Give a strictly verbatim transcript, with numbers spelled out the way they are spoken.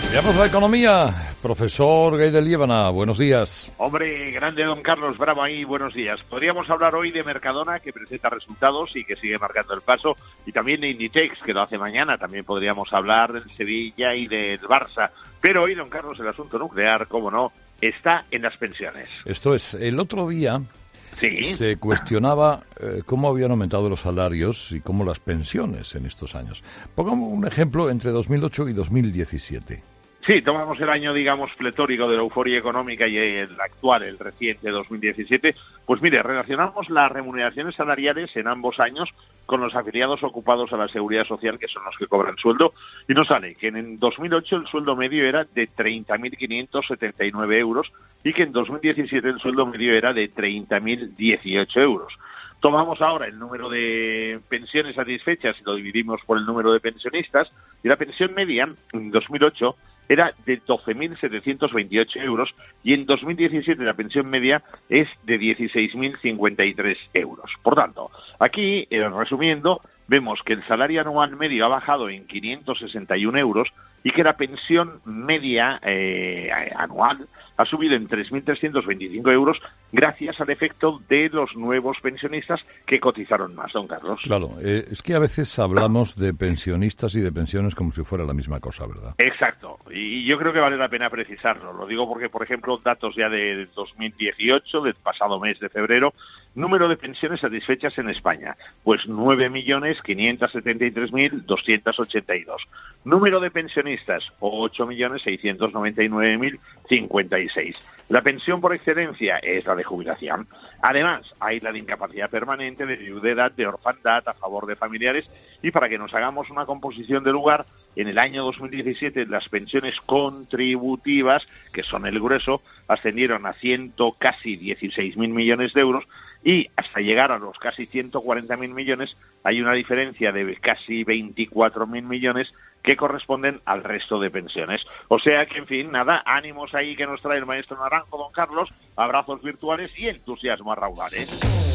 Veamos la economía. Profesor Gay de Liébana, buenos días. Hombre, grande don Carlos Bravo ahí, buenos días. Podríamos hablar hoy de Mercadona, que presenta resultados y que sigue marcando el paso, y también de Inditex, que lo hace mañana. También podríamos hablar del Sevilla y del Barça. Pero hoy, don Carlos, el asunto nuclear, cómo no, está en las pensiones. Esto es, el otro día sí. se cuestionaba eh, cómo habían aumentado los salarios y cómo las pensiones en estos años. Pongamos un ejemplo entre dos mil ocho y dos mil diecisiete. Sí, tomamos el año, digamos, pletórico de la euforia económica y el actual, el reciente dos mil diecisiete. Pues mire, relacionamos las remuneraciones salariales en ambos años con los afiliados ocupados a la Seguridad Social, que son los que cobran sueldo, y nos sale que en dos mil ocho el sueldo medio era de treinta mil quinientos setenta y nueve euros y que en dos mil diecisiete el sueldo medio era de treinta mil dieciocho euros. Tomamos ahora el número de pensiones satisfechas y lo dividimos por el número de pensionistas, y la pensión media en dos mil ocho era de doce mil setecientos veintiocho euros y en dos mil diecisiete la pensión media es de dieciséis mil cincuenta y tres euros. Por tanto, aquí, eh, resumiendo, vemos que el salario anual medio ha bajado en quinientos sesenta y uno euros y que la pensión media eh, anual ha subido en tres mil trescientos veinticinco euros gracias al efecto de los nuevos pensionistas que cotizaron más, don Carlos. Claro, eh, es que a veces hablamos de pensionistas y de pensiones como si fuera la misma cosa, ¿verdad? Exacto, y yo creo que vale la pena precisarlo. Lo digo porque, por ejemplo, datos ya de dos mil dieciocho, del pasado mes de febrero, número de pensiones satisfechas en España, pues nueve millones quinientos setenta y tres mil doscientos ochenta y dos. Número de pensionistas, ocho millones seiscientos noventa y nueve mil cincuenta y seis. La pensión por excelencia es la de jubilación. Además, hay la de incapacidad permanente, de viudedad, de orfandad a favor de familiares, y para que nos hagamos una composición de lugar, en el año dos mil diecisiete las pensiones contributivas, que son el grueso, ascendieron a ciento casi dieciséis mil millones de euros, y hasta llegar a los casi ciento cuarenta mil millones hay una diferencia de casi veinticuatro mil millones que corresponden al resto de pensiones. O sea que, en fin, nada, ánimos ahí que nos trae el maestro Naranjo, don Carlos, abrazos virtuales y entusiasmo a raudales.